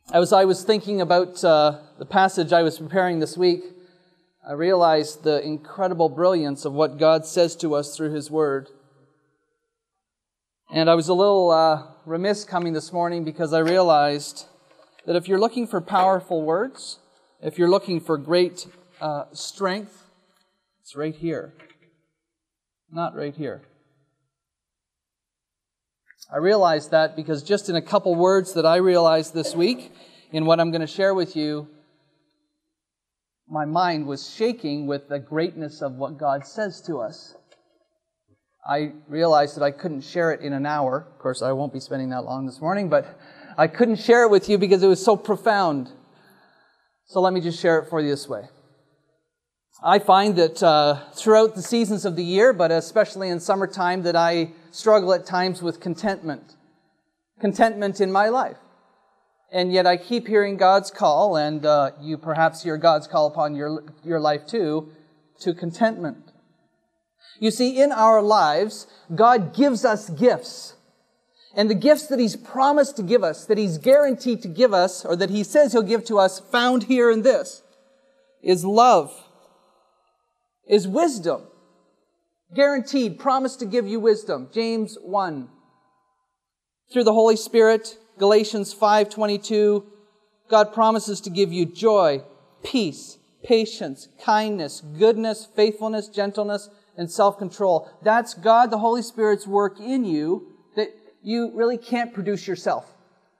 As I was thinking about the passage I was preparing this week, I realized the incredible brilliance of what God says to us through His Word. And I was a little remiss coming this morning because I realized that if you're looking for powerful words, if you're looking for great strength, it's right here, not right here. I realized that because just in a couple words that I realized this week, in what I'm going to share with you, my mind was shaking with the greatness of what God says to us. I realized that I couldn't share it in an hour. Of course, I won't be spending that long this morning, but I couldn't share it with you because it was so profound. So let me just share it for you this way. I find that throughout the seasons of the year, but especially in summertime, that I struggle at times with contentment. Contentment in my life. And yet I keep hearing God's call, and you perhaps hear God's call upon your life too, to contentment. You see, in our lives, God gives us gifts. And the gifts that He's promised to give us, that He's guaranteed to give us, or that He says He'll give to us, found here in this, is love, is wisdom. Guaranteed, promised to give you wisdom. James 1. Through the Holy Spirit, Galatians 5:22, God promises to give you joy, peace, patience, kindness, goodness, faithfulness, gentleness, and self-control. That's God, the Holy Spirit's work in you that you really can't produce yourself.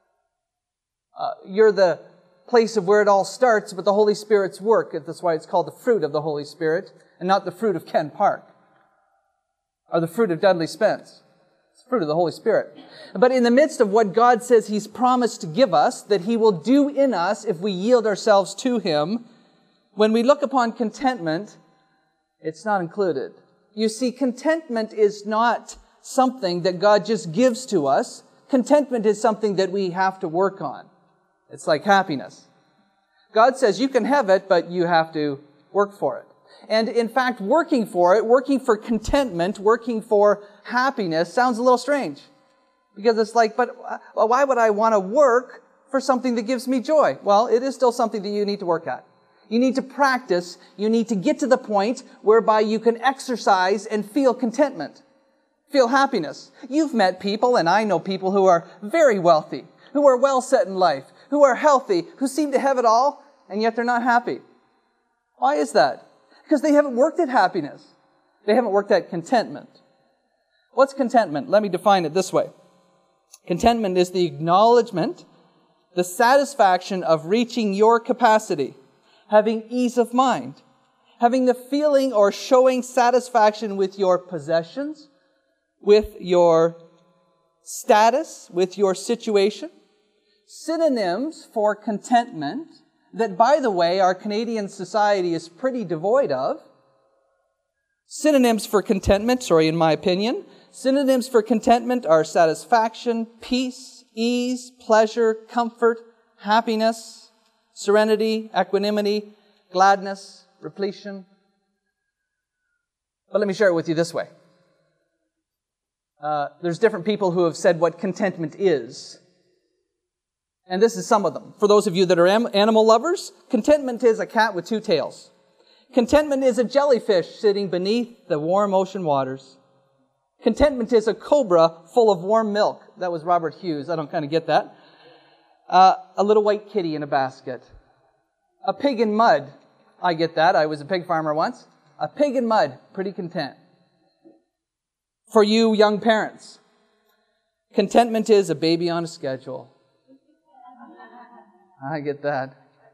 You're the place of where it all starts, but the Holy Spirit's work. That's why it's called the fruit of the Holy Spirit, and not the fruit of Ken Park, or the fruit of Dudley Spence. It's the fruit of the Holy Spirit. But in the midst of what God says He's promised to give us, that He will do in us if we yield ourselves to Him, when we look upon contentment, it's not included. You see, contentment is not something that God just gives to us. Contentment is something that we have to work on. It's like happiness. God says you can have it, but you have to work for it. And in fact, working for it, working for contentment, working for happiness sounds a little strange. Because it's like, but why would I want to work for something that gives me joy? Well, it is still something that you need to work at. You need to practice. You need to get to the point whereby you can exercise and feel contentment, feel happiness. You've met people, and I know people who are very wealthy, who are well set in life, who are healthy, who seem to have it all, and yet they're not happy. Why is that? Because they haven't worked at happiness. They haven't worked at contentment. What's contentment? Let me define it this way. Contentment is the acknowledgement, the satisfaction of reaching your capacity, having ease of mind, having the feeling or showing satisfaction with your possessions, with your status, with your situation. Synonyms for contentment that, by the way, our Canadian society is pretty devoid of. Synonyms for contentment, in my opinion, synonyms for contentment are satisfaction, peace, ease, pleasure, comfort, happiness, serenity, equanimity, gladness, repletion. But let me share it with you this way. There's different people who have said what contentment is. And this is some of them. For those of you that are animal lovers, contentment is a cat with two tails. Contentment is a jellyfish sitting beneath the warm ocean waters. Contentment is a cobra full of warm milk. That was Robert Hughes. I don't kind of get that. A little white kitty in a basket. A pig in mud. I get that. I was a pig farmer once. A pig in mud. Pretty content. For you young parents, contentment is a baby on a schedule. I get that.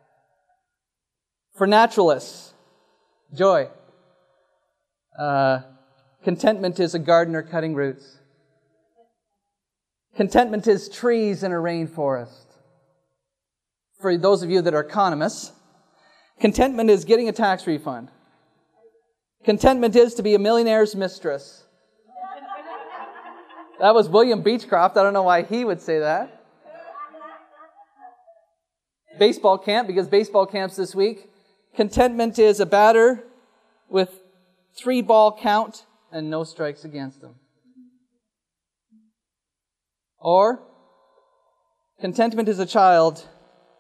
For naturalists, joy. Contentment is a gardener cutting roots. Contentment is trees in a rainforest. For those of you that are economists, contentment is getting a tax refund. Contentment is to be a millionaire's mistress. That was William Beechcroft. I don't know why he would say that. Baseball camp, because baseball camp's this week. Contentment is a batter with 3-ball count and no strikes against him. Or, contentment is a child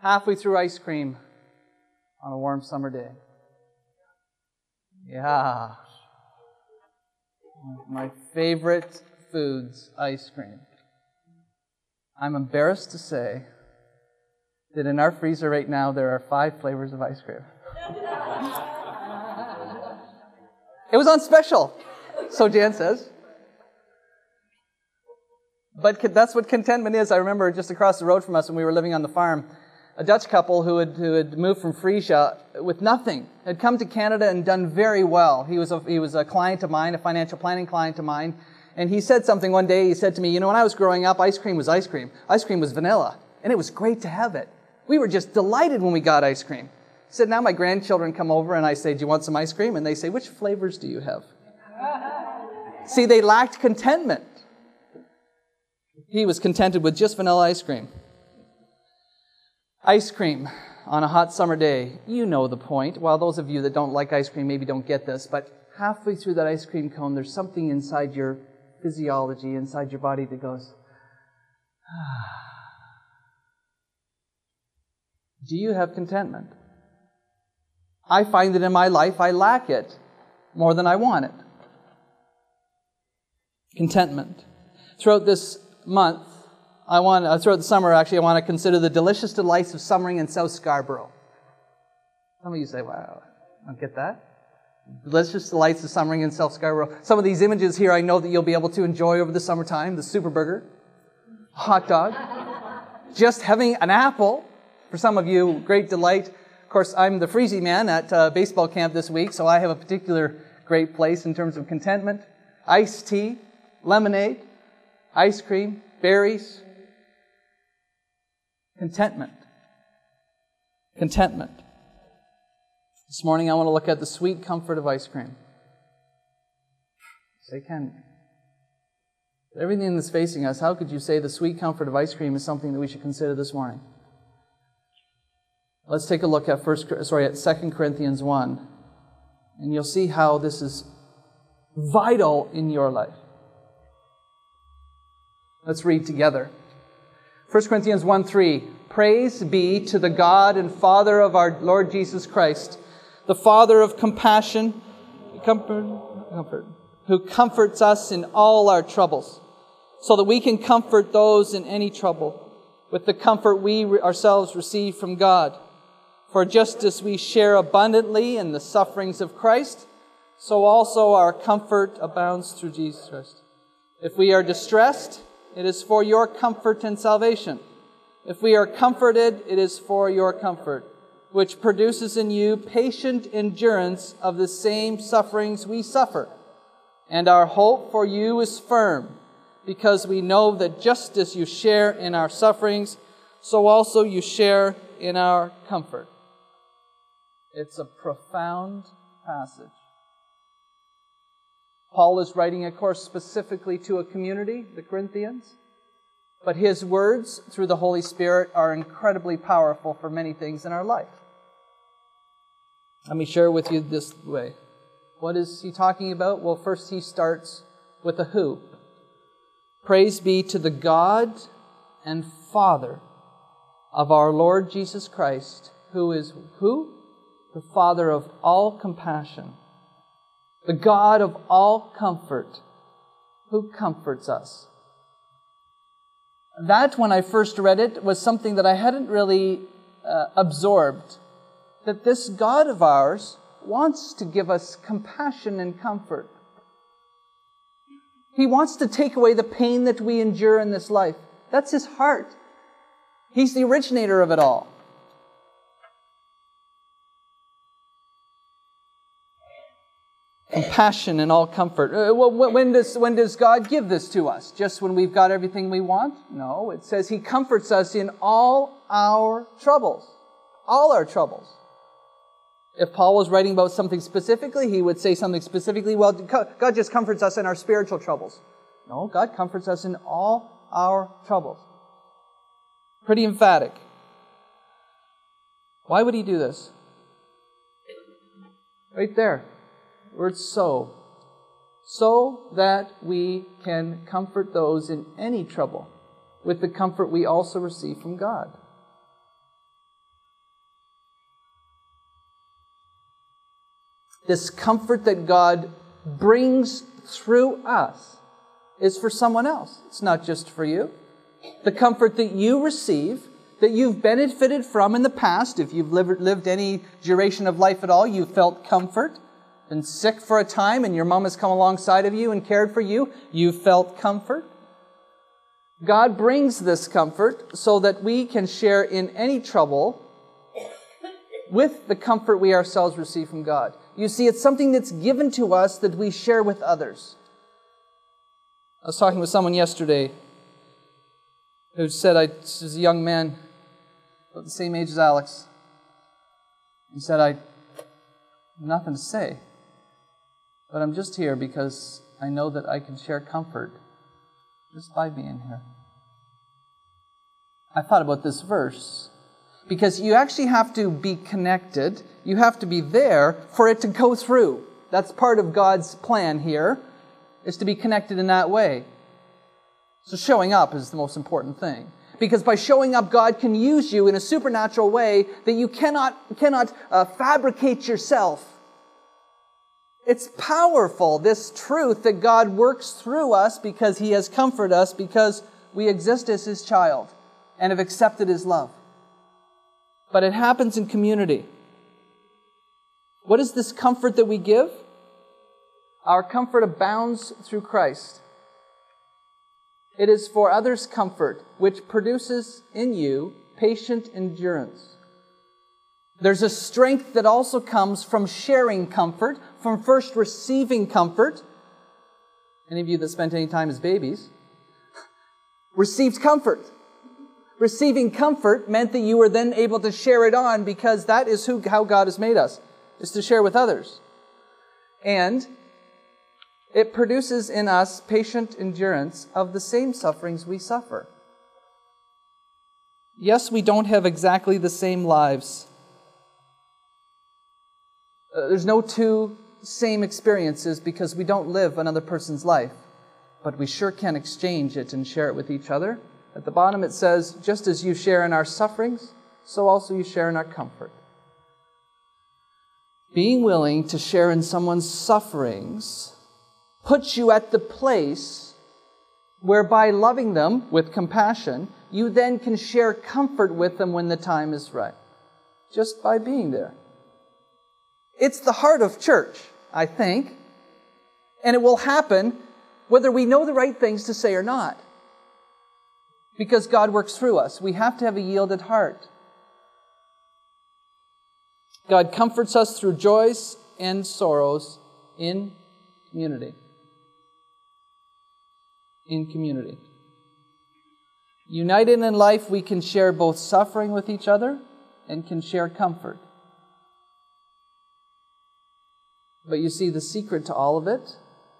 halfway through ice cream on a warm summer day. Yeah. My favorite foods, ice cream. I'm embarrassed to say that in our freezer right now there are 5 flavors of ice cream. It was on special, so Jan says. But that's what contentment is. I remember just across the road from us when we were living on the farm, a Dutch couple who had moved from Frisia with nothing, had come to Canada and done very well. He was a client of mine, a financial planning client of mine, and he said something one day. He said to me, when I was growing up, ice cream was ice cream. Ice cream was vanilla, and it was great to have it. We were just delighted when we got ice cream. He said, now my grandchildren come over and I say, do you want some ice cream? And they say, which flavors do you have? See, they lacked contentment. He was contented with just vanilla ice cream. Ice cream on a hot summer day. You know the point. Well, those of you that don't like ice cream maybe don't get this, but halfway through that ice cream cone, there's something inside your physiology, inside your body that goes, Do you have contentment? I find that in my life I lack it more than I want it. Contentment. Throughout this month, throughout the summer, I want to consider the delicious delights of summering in South Scarborough. Some of you say, wow, I don't get that. Delicious delights of summering in South Scarborough. Some of these images here I know that you'll be able to enjoy over the summertime. The super burger, hot dog, just having an apple. For some of you, great delight. Of course, I'm the Freezy man at baseball camp this week, so I have a particular great place in terms of contentment. Iced tea, lemonade, ice cream, berries. Contentment. Contentment. This morning I want to look at the sweet comfort of ice cream. Say, Ken, everything that's facing us, how could you say the sweet comfort of ice cream is something that we should consider this morning? Let's take a look at 2 Corinthians 1, and you'll see how this is vital in your life. Let's read together. 1 Corinthians 1:3. Praise be to the God and Father of our Lord Jesus Christ, the Father of compassion, who comforts us in all our troubles, so that we can comfort those in any trouble with the comfort we ourselves receive from God. For just as we share abundantly in the sufferings of Christ, so also our comfort abounds through Jesus Christ. If we are distressed, it is for your comfort and salvation. If we are comforted, it is for your comfort, which produces in you patient endurance of the same sufferings we suffer. And our hope for you is firm, because we know that just as you share in our sufferings, so also you share in our comfort. It's a profound passage. Paul is writing, of course, specifically to a community, the Corinthians. But his words, through the Holy Spirit, are incredibly powerful for many things in our life. Let me share with you this way. What is he talking about? Well, first he starts with a who. Praise be to the God and Father of our Lord Jesus Christ, who is who? The Father of all compassion. The God of all comfort, who comforts us. That, when I first read it, was something that I hadn't really absorbed. That this God of ours wants to give us compassion and comfort. He wants to take away the pain that we endure in this life. That's His heart. He's the originator of it all. Compassion and all comfort. When does God give this to us? Just when we've got everything we want? No, it says He comforts us in all our troubles. All our troubles. If Paul was writing about something specifically, he would say something specifically, well, God just comforts us in our spiritual troubles. No, God comforts us in all our troubles. Pretty emphatic. Why would He do this? Right there. Word so. So that we can comfort those in any trouble with the comfort we also receive from God. This comfort that God brings through us is for someone else. It's not just for you. The comfort that you receive, that you've benefited from in the past, if you've lived any duration of life at all, you've felt comfort. Been sick for a time and your mom has come alongside of you and cared for you, you've felt comfort. God brings this comfort so that we can share in any trouble with the comfort we ourselves receive from God. You see, it's something that's given to us that we share with others. I was talking with someone yesterday who said, this was a young man about the same age as Alex. He said, I have nothing to say, but I'm just here because I know that I can share comfort just by being here. I thought about this verse because you actually have to be connected. You have to be there for it to go through. That's part of God's plan here, is to be connected in that way. So showing up is the most important thing. Because by showing up, God can use you in a supernatural way that you cannot fabricate yourself. It's powerful, this truth that God works through us because He has comforted us, because we exist as His child and have accepted His love. But it happens in community. What is this comfort that we give? Our comfort abounds through Christ. It is for others' comfort, which produces in you patient endurance. There's a strength that also comes from sharing comfort, from first receiving comfort. Any of you that spent any time as babies received comfort. Receiving comfort meant that you were then able to share it on, because that is how God has made us, is to share with others. And it produces in us patient endurance of the same sufferings we suffer. Yes, we don't have exactly the same lives. There's no two same experiences because we don't live another person's life. But we sure can exchange it and share it with each other. At the bottom it says, just as you share in our sufferings, so also you share in our comfort. Being willing to share in someone's sufferings puts you at the place where, by loving them with compassion, you then can share comfort with them when the time is right. Just by being there. It's the heart of church, I think. And it will happen whether we know the right things to say or not. Because God works through us. We have to have a yielded heart. God comforts us through joys and sorrows in community. In community. United in life, we can share both suffering with each other and can share comfort. But you see, the secret to all of it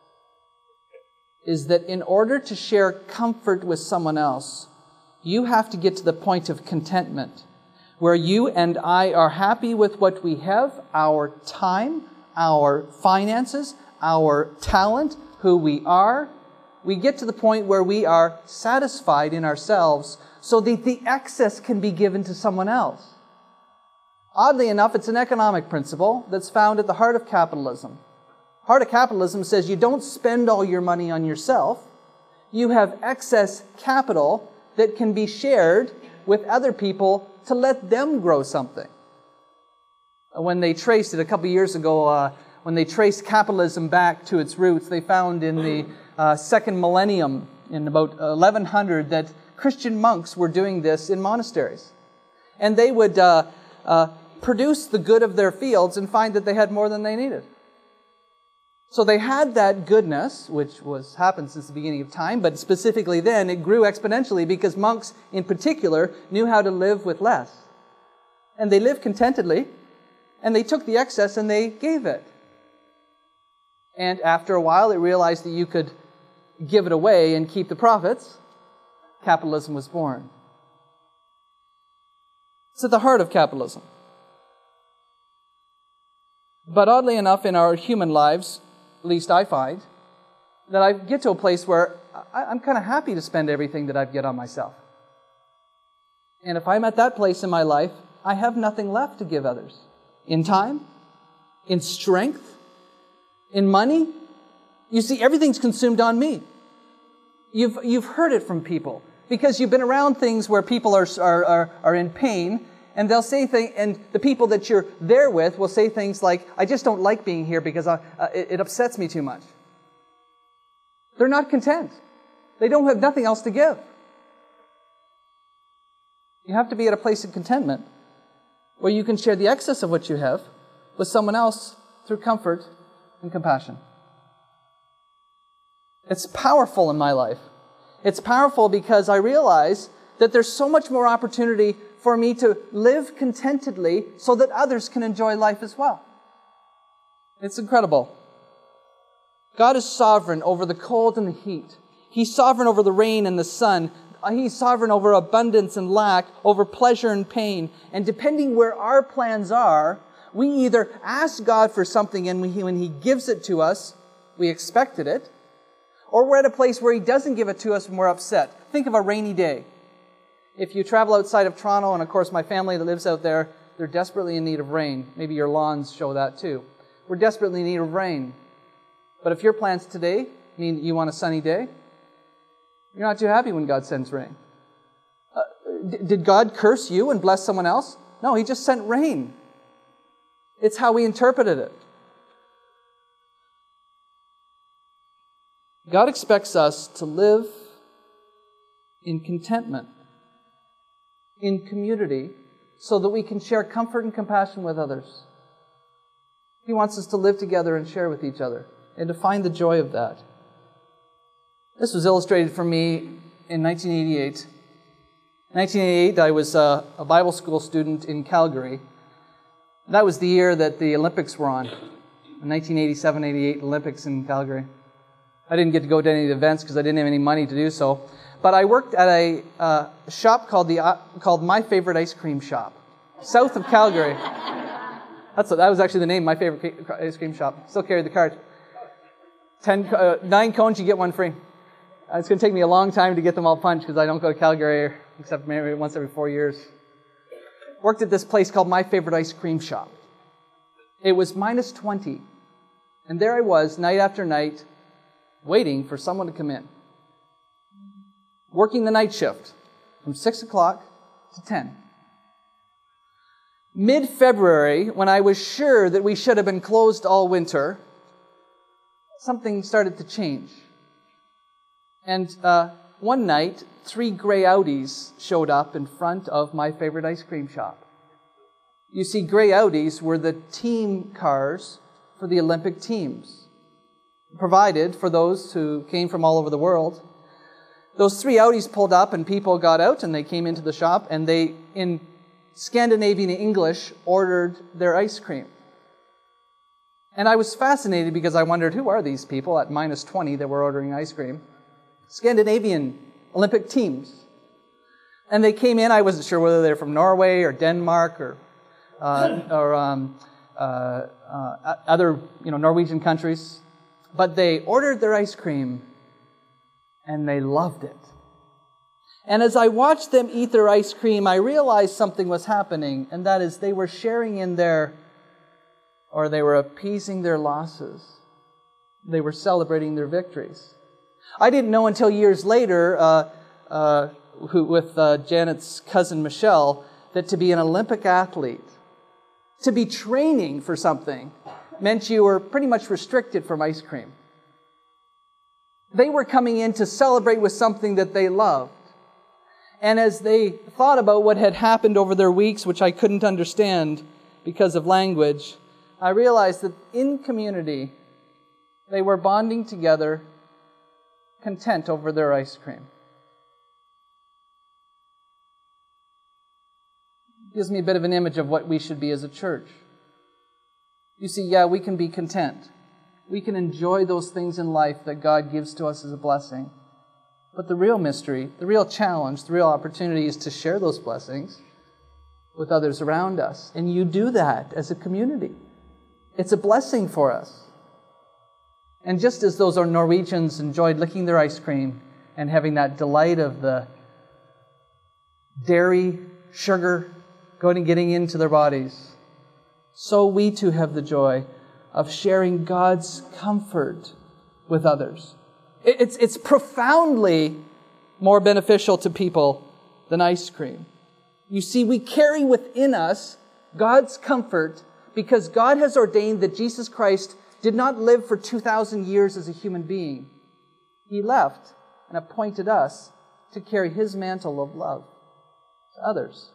is that in order to share comfort with someone else, you have to get to the point of contentment, where you and I are happy with what we have, our time, our finances, our talent, who we are. We get to the point where we are satisfied in ourselves so that the excess can be given to someone else. Oddly enough, it's an economic principle that's found at the heart of capitalism. Heart of capitalism says you don't spend all your money on yourself. You have excess capital that can be shared with other people to let them grow something. When they traced it a couple of years ago, when they traced capitalism back to its roots, they found in the second millennium, in about 1100, that Christian monks were doing this in monasteries. And they would produce the good of their fields and find that they had more than they needed. So they had that goodness, which happened since the beginning of time, but specifically then it grew exponentially because monks in particular knew how to live with less. And they lived contentedly, and they took the excess and they gave it. And after a while they realized that you could give it away and keep the profits. Capitalism was born. It's at the heart of capitalism. But oddly enough, in our human lives, at least I find, that I get to a place where I'm kind of happy to spend everything that I get on myself. And if I'm at that place in my life, I have nothing left to give others. In time, in strength, in money. You see, everything's consumed on me. You've heard it from people because you've been around things where people are in pain, and they'll say things, and the people that you're there with will say things like, "I just don't like being here because it upsets me too much." They're not content. They don't have nothing else to give. You have to be at a place of contentment where you can share the excess of what you have with someone else through comfort and compassion. It's powerful in my life. It's powerful because I realize that there's so much more opportunity for me to live contentedly so that others can enjoy life as well. It's incredible. God is sovereign over the cold and the heat. He's sovereign over the rain and the sun. He's sovereign over abundance and lack, over pleasure and pain. And depending where our plans are, we either ask God for something and when He gives it to us, we expected it, or we're at a place where He doesn't give it to us and we're upset. Think of a rainy day. If you travel outside of Toronto, and of course my family that lives out there, they're desperately in need of rain. Maybe your lawns show that too. We're desperately in need of rain. But if your plans today mean you want a sunny day, you're not too happy when God sends rain. Did God curse you and bless someone else? No, He just sent rain. It's how we interpreted it. God expects us to live in contentment, in community, so that we can share comfort and compassion with others. He wants us to live together and share with each other, and to find the joy of that. This was illustrated for me in 1988. In 1988, I was a Bible school student in Calgary. That was the year that the Olympics were on, the 1987-88 Olympics in Calgary. I didn't get to go to any of the events because I didn't have any money to do so. But I worked at a shop called My Favorite Ice Cream Shop, south of Calgary. That was actually the name, My Favorite Ice Cream Shop. Still carry the card. 9 cones, you get one free. It's going to take me a long time to get them all punched because I don't go to Calgary except maybe once every 4 years. Worked at this place called My Favorite Ice Cream Shop. It was minus 20. And there I was, night after night, waiting for someone to come in. Working the night shift from 6 o'clock to 10. Mid-February, when I was sure that we should have been closed all winter, something started to change. And one night, 3 gray Audis showed up in front of My Favorite Ice Cream Shop. You see, gray Audis were the team cars for the Olympic teams, provided for those who came from all over the world. Those 3 Audis pulled up and people got out and they came into the shop and they, in Scandinavian English, ordered their ice cream. And I was fascinated because I wondered, who are these people at minus 20 that were ordering ice cream? Scandinavian Olympic teams. And they came in, I wasn't sure whether they're from Norway or Denmark or other Norwegian countries. But they ordered their ice cream and they loved it. And as I watched them eat their ice cream, I realized something was happening, and that is they were sharing in they were appeasing their losses. They were celebrating their victories. I didn't know until years later, with Janet's cousin Michelle, that to be an Olympic athlete, to be training for something, meant you were pretty much restricted from ice cream. They were coming in to celebrate with something that they loved. And as they thought about what had happened over their weeks, which I couldn't understand because of language, I realized that in community, they were bonding together, content over their ice cream. Gives me a bit of an image of what we should be as a church. You see, we can be content. We can enjoy those things in life that God gives to us as a blessing. But the real mystery, the real challenge, the real opportunity is to share those blessings with others around us. And you do that as a community. It's a blessing for us. And just as those Norwegians enjoyed licking their ice cream and having that delight of the dairy, sugar, getting into their bodies, so we too have the joy of sharing God's comfort with others. It's profoundly more beneficial to people than ice cream. You see, we carry within us God's comfort because God has ordained that Jesus Christ did not live for 2,000 years as a human being. He left and appointed us to carry His mantle of love to others.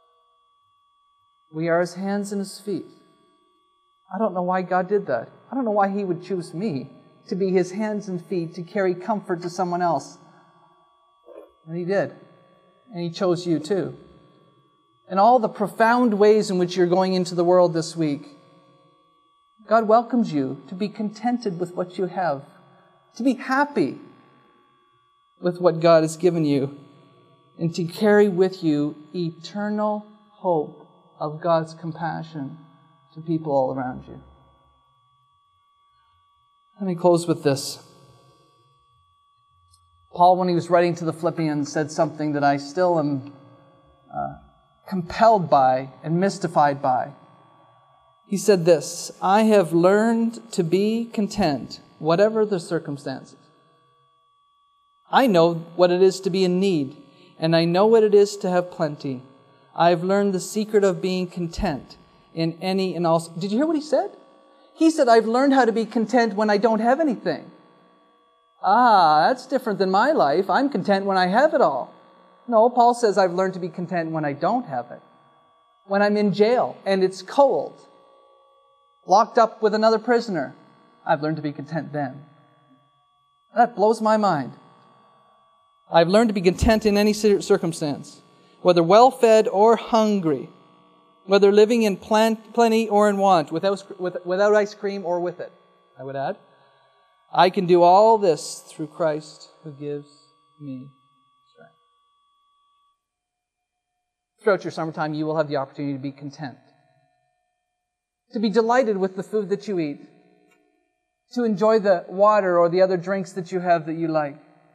We are His hands and His feet. I don't know why God did that. I don't know why He would choose me to be His hands and feet, to carry comfort to someone else. And He did. And He chose you too. In all the profound ways in which you're going into the world this week, God welcomes you to be contented with what you have, to be happy with what God has given you, and to carry with you eternal hope of God's compassion to people all around you. Let me close with this. Paul, when he was writing to the Philippians, said something that I still am compelled by and mystified by. He said this, I have learned to be content, whatever the circumstances. I know what it is to be in need, and I know what it is to have plenty. I have learned the secret of being content in any and all. Did you hear what he said? He said, I've learned how to be content when I don't have anything. That's different than my life. I'm content when I have it all. No, Paul says I've learned to be content when I don't have it. When I'm in jail and it's cold, locked up with another prisoner, I've learned to be content then. That blows my mind. I've learned to be content in any circumstance, whether well-fed or hungry, whether living in plenty or in want, without ice cream or with it, I would add. I can do all this through Christ who gives me strength. Throughout your summertime, you will have the opportunity to be content, to be delighted with the food that you eat, to enjoy the water or the other drinks that you have that you like.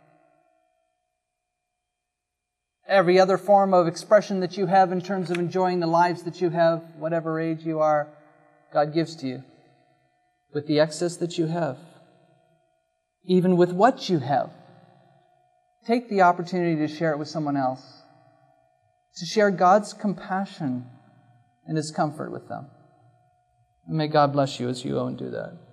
Every other form of expression that you have in terms of enjoying the lives that you have, whatever age you are, God gives to you with the excess that you have. Even with what you have, take the opportunity to share it with someone else, to share God's compassion and His comfort with them. And may God bless you as you go and do that.